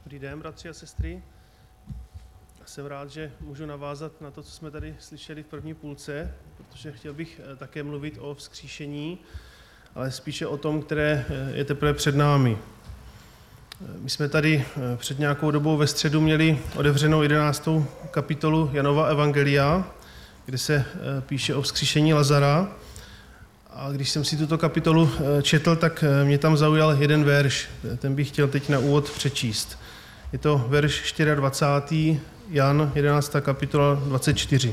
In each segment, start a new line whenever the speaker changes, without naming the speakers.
Dobrý den, bratři a sestry. Jsem rád, že můžu navázat na to, co jsme tady slyšeli v první půlce, protože chtěl bych také mluvit o vzkříšení, ale spíše o tom, které je teprve před námi. My jsme tady před nějakou dobou ve středu měli otevřenou 11. kapitolu Janova Evangelia, kde se píše o vzkříšení Lazara. A když jsem si tuto kapitolu četl, tak mě tam zaujal jeden verš. Ten bych chtěl teď na úvod přečíst. Je to verš 24. Jan, 11. kapitola 24.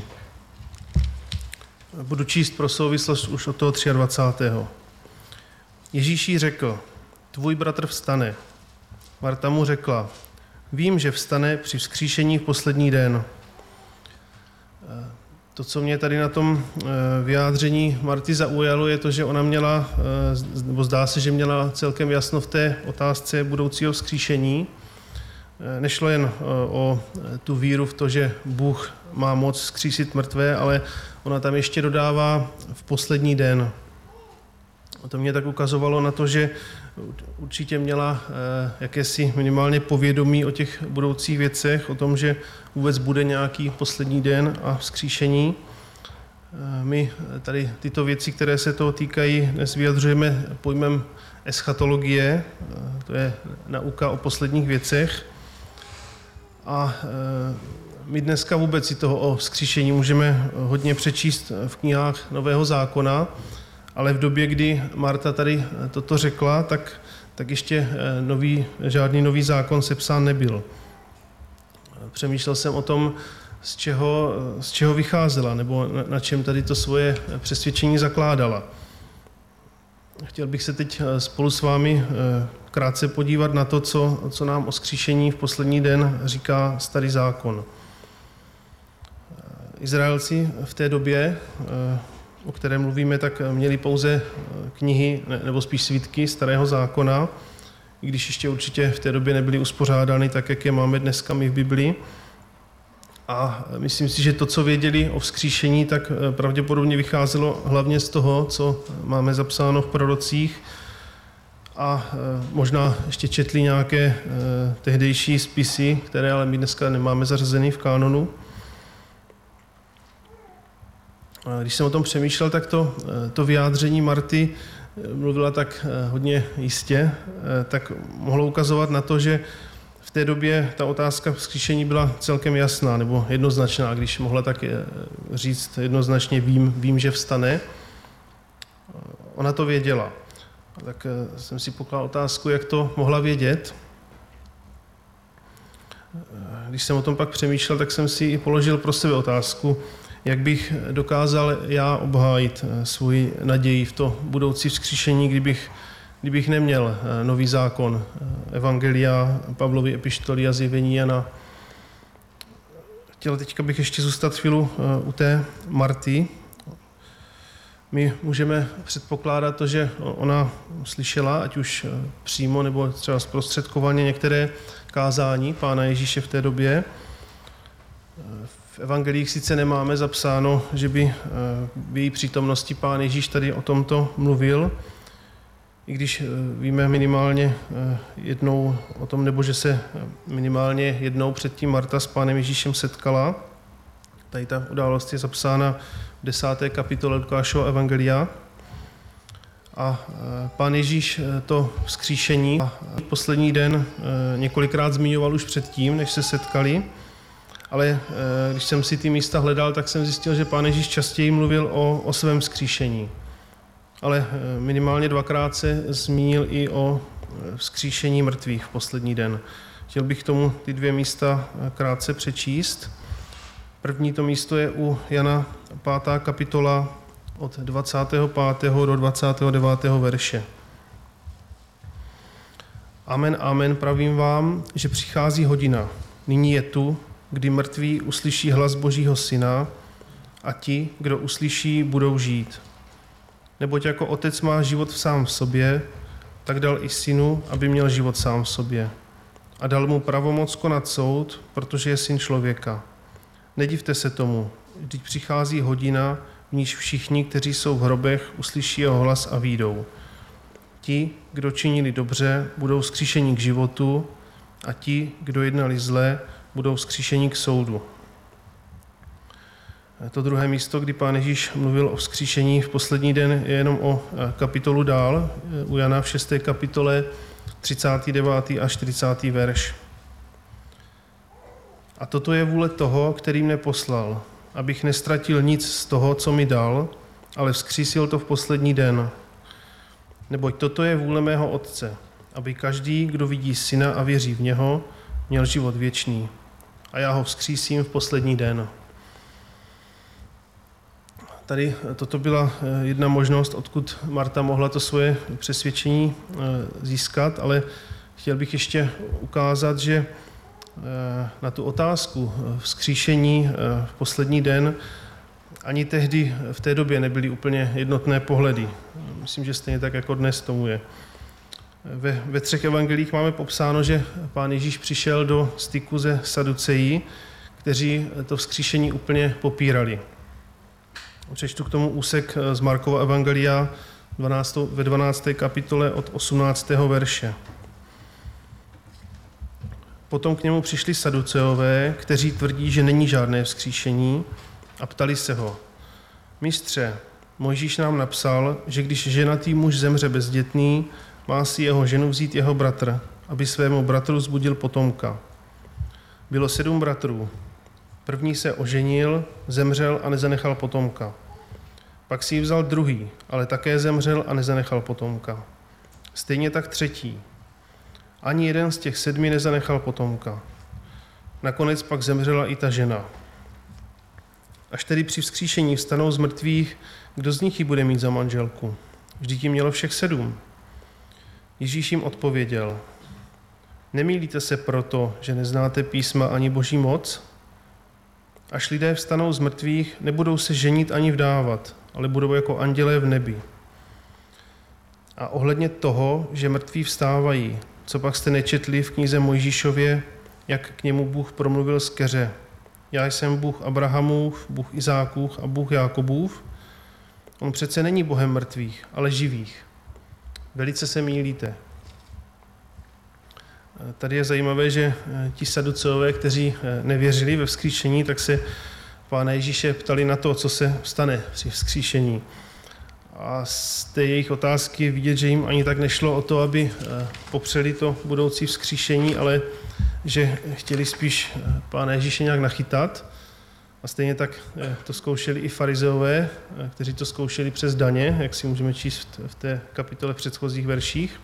Budu číst pro souvislost už od toho 23. Ježíš jí řekl, tvůj bratr vstane. Marta mu řekla, vím, že vstane při vzkříšení v poslední den. To, co mě tady na tom vyjádření Marty zaujalo, je to, že ona měla, nebo zdá se, že měla celkem jasno v té otázce budoucího vzkříšení. Nešlo jen o tu víru v to, že Bůh má moc vzkřísit mrtvé, ale ona tam ještě dodává v poslední den. A to mě tak ukazovalo na to, že určitě měla jakési minimálně povědomí o těch budoucích věcech, o tom, že vůbec bude nějaký poslední den a vzkříšení. My tady tyto věci, které se toho týkají, dnes vyjadřujeme pojmem eschatologie, to je nauka o posledních věcech. A my dneska vůbec si toho o vzkříšení můžeme hodně přečíst v knihách Nového zákona, ale v době, kdy Marta tady toto řekla, tak ještě žádný nový zákon sepsán nebyl. Přemýšlel jsem o tom, z čeho vycházela, nebo na čem tady to svoje přesvědčení zakládala. Chtěl bych se teď spolu s vámi krátce podívat na to, co nám o vzkříšení v poslední den říká Starý zákon. Izraelci v té době, o které mluvíme, tak měli pouze knihy, nebo spíš svitky Starého zákona, i když ještě určitě v té době nebyly uspořádány tak, jak je máme dneska my v Biblii. A myslím si, že to, co věděli o vzkříšení, tak pravděpodobně vycházelo hlavně z toho, co máme zapsáno v prorocích, a možná ještě četli nějaké tehdejší spisy, které ale my dneska nemáme zařazeny v kánonu. Když jsem o tom přemýšlel, tak to vyjádření Marty mluvila tak hodně jistě, tak mohlo ukazovat na to, že v té době ta otázka vzkříšení byla celkem jasná nebo jednoznačná, když mohla tak říct jednoznačně vím, že vstane. Ona to věděla. Tak jsem si pokládal otázku, jak to mohla vědět. Když jsem o tom pak přemýšlel, tak jsem si i položil pro sebe otázku, jak bych dokázal já obhájit svůj naději v to budoucí vzkříšení, kdybych neměl nový zákon, Evangelia, Pavlovy epištoly a zjevení Jana. Teďka bych ještě zůstat chvíli u té Marty. My můžeme předpokládat to, že ona slyšela, ať už přímo nebo třeba zprostředkovaně, některé kázání Pána Ježíše v té době. V evangelích sice nemáme zapsáno, že by v její přítomnosti Pán Ježíš tady o tomto mluvil, i když víme minimálně jednou o tom, nebo že se minimálně jednou předtím Marta s Pánem Ježíšem setkala. Tady ta událost je zapsána v 10. kapitole Lukášova evangelia. A Pán Ježíš to vzkříšení poslední den několikrát zmiňoval už předtím, než se setkali. Ale když jsem si ty místa hledal, tak jsem zjistil, že Pán Ježíš častěji mluvil o svém vzkříšení. Ale minimálně dvakrát se zmínil i o vzkříšení mrtvých v poslední den. Chtěl bych tomu ty dvě místa krátce přečíst. První to místo je u Jana 5. kapitola od 25. do 29. verše. Amen, amen, pravím vám, že přichází hodina. Nyní je tu, kdy mrtví uslyší hlas Božího Syna a ti, kdo uslyší, budou žít. Neboť jako otec má život sám v sobě, tak dal i synu, aby měl život sám v sobě. A dal mu pravomoc konat soud, protože je syn člověka. Nedivte se tomu, vždyť přichází hodina, v níž všichni, kteří jsou v hrobech, uslyší jeho hlas a vyjdou. Ti, kdo činili dobře, budou vzkříšeni k životu a ti, kdo jednali zle, budou vzkříšeni k soudu. To druhé místo, kdy Pán Ježíš mluvil o vzkříšení v poslední den, je jenom o kapitolu dál, u Jana v 6. kapitole 39. a 40. verš. A toto je vůle toho, který mne poslal, abych nestratil nic z toho, co mi dal, ale vzkřísil to v poslední den. Neboť toto je vůle mého Otce, aby každý, kdo vidí Syna a věří v něho, měl život věčný. A já ho vzkřísím v poslední den. Tady toto byla jedna možnost, odkud Marta mohla to svoje přesvědčení získat, ale chtěl bych ještě ukázat, že na tu otázku vzkříšení v poslední den ani tehdy v té době nebyly úplně jednotné pohledy. Myslím, že stejně tak jako dnes tomu je. Ve 3 evangelích máme popsáno, že Pán Ježíš přišel do styku se Saduceji, kteří to vzkříšení úplně popírali. Přečtu k tomu úsek z Markova evangelia ve 12. kapitole od 18. verše. Potom k němu přišli Saduceové, kteří tvrdí, že není žádné vzkříšení, a ptali se ho: Mistře, Mojžíš nám napsal, že když ženatý muž zemře bezdětný, má si jeho ženu vzít jeho bratr, aby svému bratru zbudil potomka. Bylo 7 bratrů. První se oženil, zemřel a nezanechal potomka. Pak si ji vzal druhý, ale také zemřel a nezanechal potomka. Stejně tak třetí. Ani jeden z těch 7 nezanechal potomka. Nakonec pak zemřela i ta žena. Až tedy při vzkříšení vstanou z mrtvých, kdo z nich ji bude mít za manželku? Vždyť jim mělo všech 7. Ježíš jim odpověděl: Nemýlíte se proto, že neznáte písma ani Boží moc? Až lidé vstanou z mrtvých, nebudou se ženit ani vdávat, ale budou jako andělé v nebi. A ohledně toho, že mrtví vstávají, co pak jste nečetli v knize Mojžíšově, jak k němu Bůh promluvil z keře: Já jsem Bůh Abrahamův, Bůh Izákův a Bůh Jákobův. On přece není Bohem mrtvých, ale živých. Velice se mýlíte. Tady je zajímavé, že ti Saduceové, kteří nevěřili ve vzkříšení, tak se Pána Ježíše ptali na to, co se stane při vzkříšení. A z té jejich otázky vidět, že jim ani tak nešlo o to, aby popřeli to budoucí vzkříšení, ale že chtěli spíš Pána Ježíše nějak nachytat. A stejně tak to zkoušeli i farizeové, kteří to zkoušeli přes daně, jak si můžeme číst v té kapitole v předchozích verších.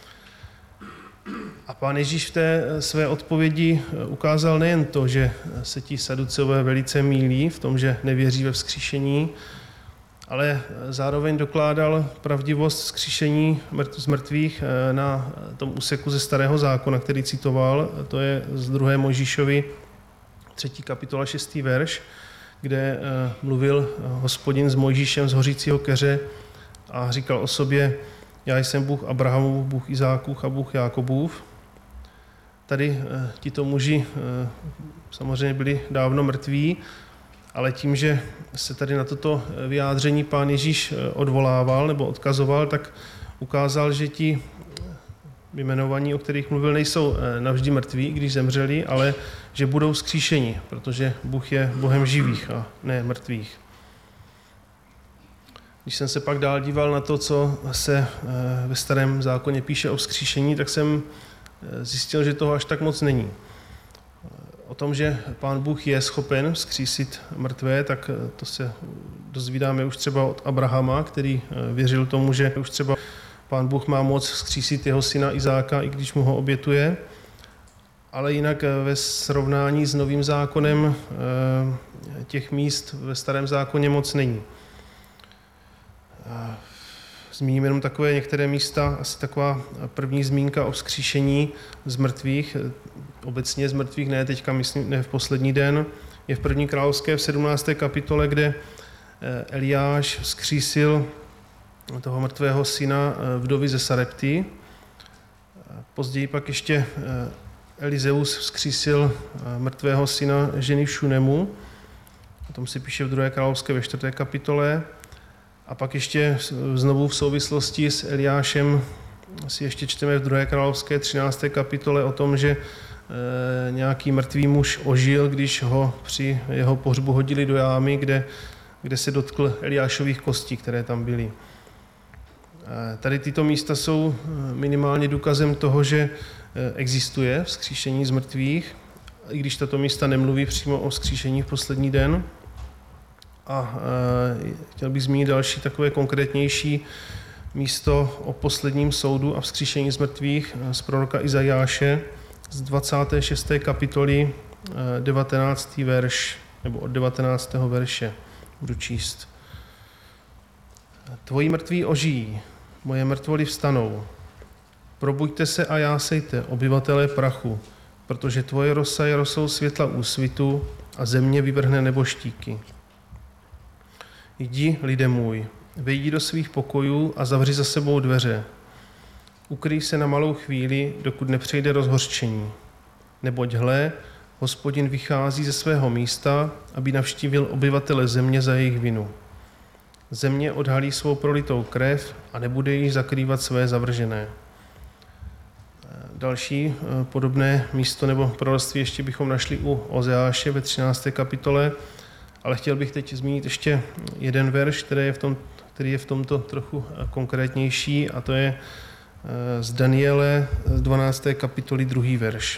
A Pán Ježíš v té své odpovědi ukázal nejen to, že se ti Saduceové velice mýlí v tom, že nevěří ve vzkříšení, ale zároveň dokládal pravdivost vzkříšení z mrtvých na tom úseku ze Starého zákona, který citoval. To je z 2. Mojžíšovi 3. kapitola 6. verš, kde mluvil Hospodin s Mojžíšem z hořícího keře a říkal o sobě: Já jsem Bůh Abrahamův, Bůh Izákův a Bůh Jákobův. Tady tito muži samozřejmě byli dávno mrtví, ale tím, že se tady na toto vyjádření Pán Ježíš odvolával nebo odkazoval, tak ukázal, že ti vyjmenovaní, o kterých mluvil, nejsou navždy mrtví, když zemřeli, ale že budou vzkříšeni, protože Bůh je Bohem živých a ne mrtvých. Když jsem se pak dál díval na to, co se ve Starém zákoně píše o vzkříšení, tak jsem zjistil, že toho až tak moc není. O tom, že Pán Bůh je schopen vzkřísit mrtvé, tak to se dozvídáme už třeba od Abrahama, který věřil tomu, že už třeba Pán Bůh má moc vzkřísit jeho syna Izáka, i když mu ho obětuje. Ale jinak ve srovnání s Novým zákonem těch míst ve Starém zákoně moc není. Zmíním jenom takové některé místa, asi taková první zmínka o vzkříšení z mrtvých, obecně z mrtvých, ne teďka, myslím, ne v poslední den, je v 1. královské v 17. kapitole, kde Eliáš vzkřísil toho mrtvého syna vdovy ze Sarepty. Později pak ještě Elizeus vzkřísil mrtvého syna ženy v Šunemu. O tom se píše v 2. královské ve 4. kapitole. A pak ještě znovu v souvislosti s Eliášem si ještě čteme v 2. královské 13. kapitole o tom, že nějaký mrtvý muž ožil, když ho při jeho pohřbu hodili do jámy, kde se dotkl Eliášových kostí, které tam byly. Tady tyto místa jsou minimálně důkazem toho, že existuje vzkříšení z mrtvých, i když tato místa nemluví přímo o vzkříšení v poslední den. A chtěl bych zmínit další takové konkrétnější místo o posledním soudu a vzkříšení z mrtvých z proroka Izajáše z 26. kapitoly 19. verš, nebo od 19. verše budu číst. Tvoji mrtví ožijí, moje mrtvoly vstanou. Probuďte se a jásejte, obyvatelé prachu, protože tvoje rosa je rosou světla úsvitu a země vyvrhne neboštíky. Jdi, lidé můj, vejdi do svých pokojů a zavři za sebou dveře. Ukryj se na malou chvíli, dokud nepřejde rozhořčení. Neboť hle, Hospodin vychází ze svého místa, aby navštívil obyvatele země za jejich vinu. Země odhalí svou prolitou krev a nebude již zakrývat své zavržené. Další podobné místo nebo proroctví ještě bychom našli u Ozeáše ve 13. kapitole, ale chtěl bych teď zmínit ještě jeden verš, který je v tomto trochu konkrétnější, a to je z Daniele z 12. kapitoly 2. verš.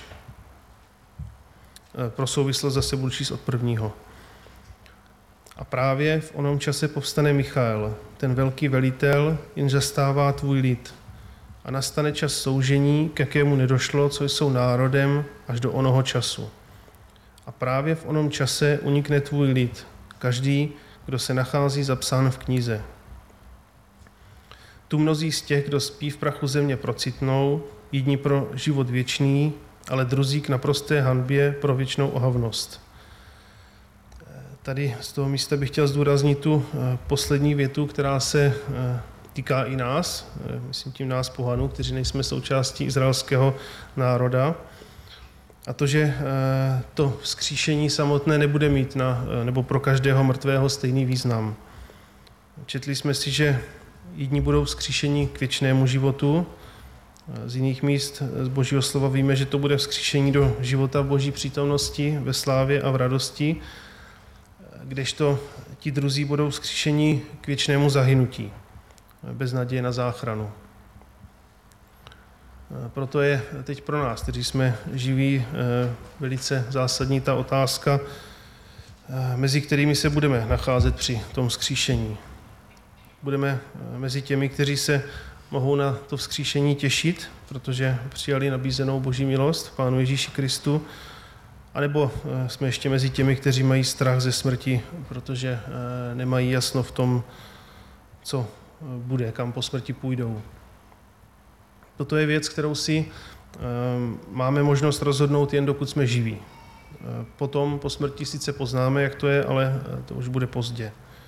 Pro souvislost zase budu číst od 1. A právě v onom čase povstane Michael, ten velký velitel, jenž zastává tvůj lid. A nastane čas soužení, k jakému nedošlo, co jsou národem až do onoho času. A právě v onom čase unikne tvůj lid, každý, kdo se nachází zapsán v knize. Tu mnozí z těch, kdo spí v prachu země, procitnou, jedni pro život věčný, ale druzí k naprosté hanbě pro věčnou ohavnost. Tady z toho místa bych chtěl zdůraznit tu poslední větu, která se týká i nás, myslím tím nás pohanů, kteří nejsme součástí izraelského národa. A to, že to vzkříšení samotné nebude mít nebo pro každého mrtvého stejný význam. Četli jsme si, že jedni budou vzkříšení k věčnému životu, z jiných míst z Božího slova víme, že to bude vzkříšení do života v Boží přítomnosti, ve slávě a v radosti, kdežto ti druzí budou vzkříšení k věčnému zahynutí, bez naděje na záchranu. Proto je teď pro nás, kteří jsme živí, velice zásadní ta otázka, mezi kterými se budeme nacházet při tom vzkříšení. Budeme mezi těmi, kteří se mohou na to vzkříšení těšit, protože přijali nabízenou Boží milost v Pánu Ježíši Kristu, anebo jsme ještě mezi těmi, kteří mají strach ze smrti, protože nemají jasno v tom, co bude, kam po smrti půjdou. Toto je věc, kterou si máme možnost rozhodnout jen dokud jsme živí. Potom po smrti sice poznáme, jak to je, ale to už bude pozdě.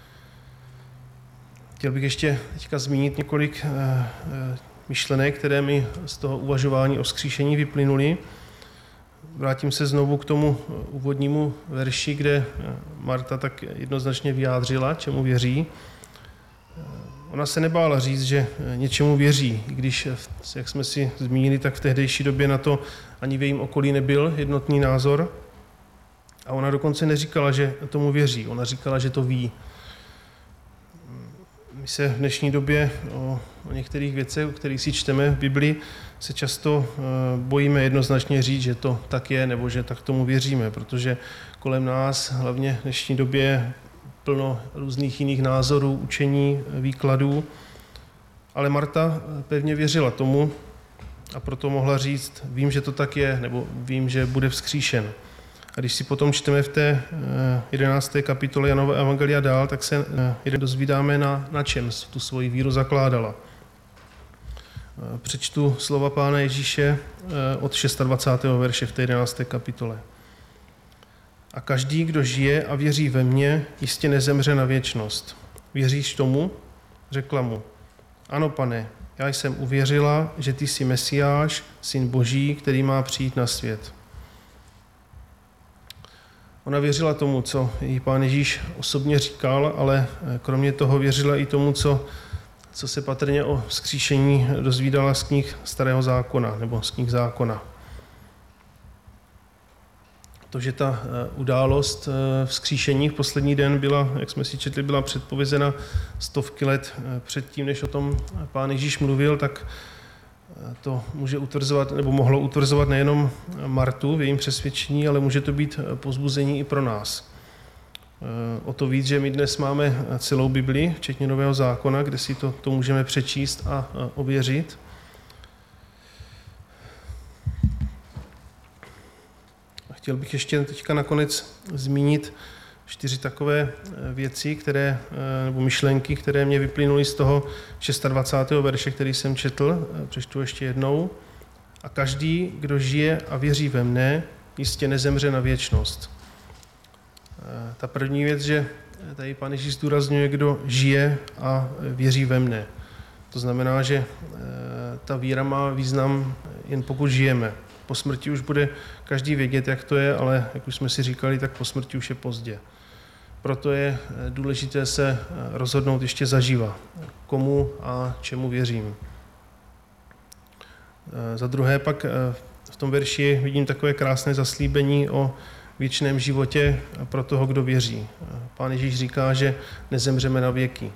Chtěl bych ještě teďka zmínit několik myšlenek, které mi z toho uvažování o vzkříšení vyplynuly. Vrátím se znovu k tomu úvodnímu verši, kde Marta tak jednoznačně vyjádřila, čemu věří. Ona se nebála říct, že něčemu věří, i když, jak jsme si zmínili, tak v tehdejší době na to ani v jejím okolí nebyl jednotný názor. A ona dokonce neříkala, že tomu věří, ona říkala, že to ví. My se v dnešní době o některých věcech, o kterých si čteme v Biblii, se často bojíme jednoznačně říct, že to tak je, nebo že tak tomu věříme, protože kolem nás, hlavně v dnešní době, plno různých jiných názorů, učení, výkladů. Ale Marta pevně věřila tomu a proto mohla říct, vím, že to tak je, nebo vím, že bude vzkříšen. A když si potom čteme v té 11. kapitole Janova evangelia dál, tak se dozvídáme, na čem tu svoji víru zakládala. Přečtu slova Pána Ježíše od 26. verše v té 11. kapitole. A každý, kdo žije a věří ve mně, jistě nezemře na věčnost. Věříš tomu? Řekla mu. Ano, Pane, já jsem uvěřila, že ty jsi Mesiáš, syn Boží, který má přijít na svět. Ona věřila tomu, co jí Pán Ježíš osobně říkal, ale kromě toho věřila i tomu, co se patrně o vzkříšení dozvídala z knih Starého zákona, nebo z knih zákona. to, že ta událost vzkříšení v poslední den byla, jak jsme si četli, byla předpovězena stovky let předtím, než o tom Pán Ježíš mluvil, tak to může utvrzovat, nebo mohlo utvrzovat nejenom Martu v jejím přesvědčení, ale může to být povzbuzení i pro nás. O to víc, že my dnes máme celou Bibli, včetně Nového zákona, kde si to můžeme přečíst a ověřit. A chtěl bych ještě teďka nakonec zmínit 4 takové věci, nebo myšlenky, které mě vyplynuly z toho 26. verše, který jsem četl. Přečtu ještě jednou. A každý, kdo žije a věří ve mne, jistě nezemře na věčnost. Ta první věc, že tady Pán Ježíš zdůrazňuje, kdo žije a věří ve mne. To znamená, že ta víra má význam jen pokud žijeme. Po smrti už bude každý vědět, jak to je, ale jak už jsme si říkali, tak po smrti už je pozdě. Proto je důležité se rozhodnout ještě zaživa, komu a čemu věřím. Za druhé pak v tom verši vidím takové krásné zaslíbení o věčném životě pro toho, kdo věří. Pán Ježíš říká, že nezemřeme na věky.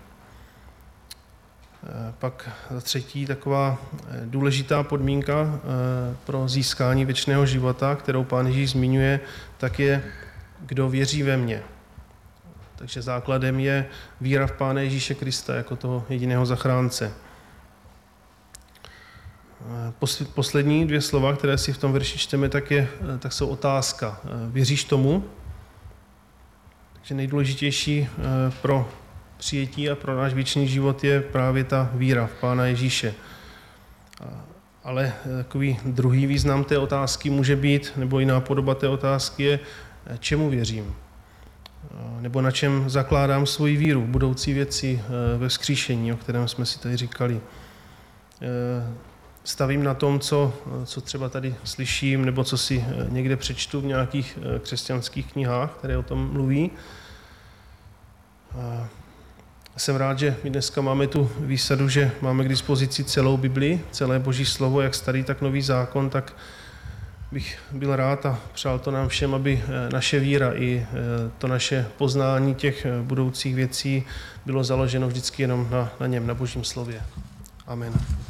Pak za třetí taková důležitá podmínka pro získání věčného života, kterou Pán Ježíš zmiňuje, tak je, kdo věří ve mně. Takže základem je víra v Pána Ježíše Krista jako toho jediného zachránce. Poslední 2 slova, které si v tom verši čteme, tak jsou otázka. Věříš tomu? Takže nejdůležitější pro přijetí a pro náš věčný život je právě ta víra v Pána Ježíše. Ale takový druhý význam té otázky může být, nebo jiná podoba té otázky je, čemu věřím? Nebo na čem zakládám svoji víru v budoucí věci ve vzkříšení, o kterém jsme si tady říkali. Stavím na tom, co třeba tady slyším, nebo co si někde přečtu v nějakých křesťanských knihách, které o tom mluví. Jsem rád, že my dneska máme tu výsadu, že máme k dispozici celou Bibli, celé Boží slovo, jak starý, tak nový zákon, tak bych byl rád a přál to nám všem, aby naše víra i to naše poznání těch budoucích věcí bylo založeno vždycky jenom na něm, na Božím slově. Amen.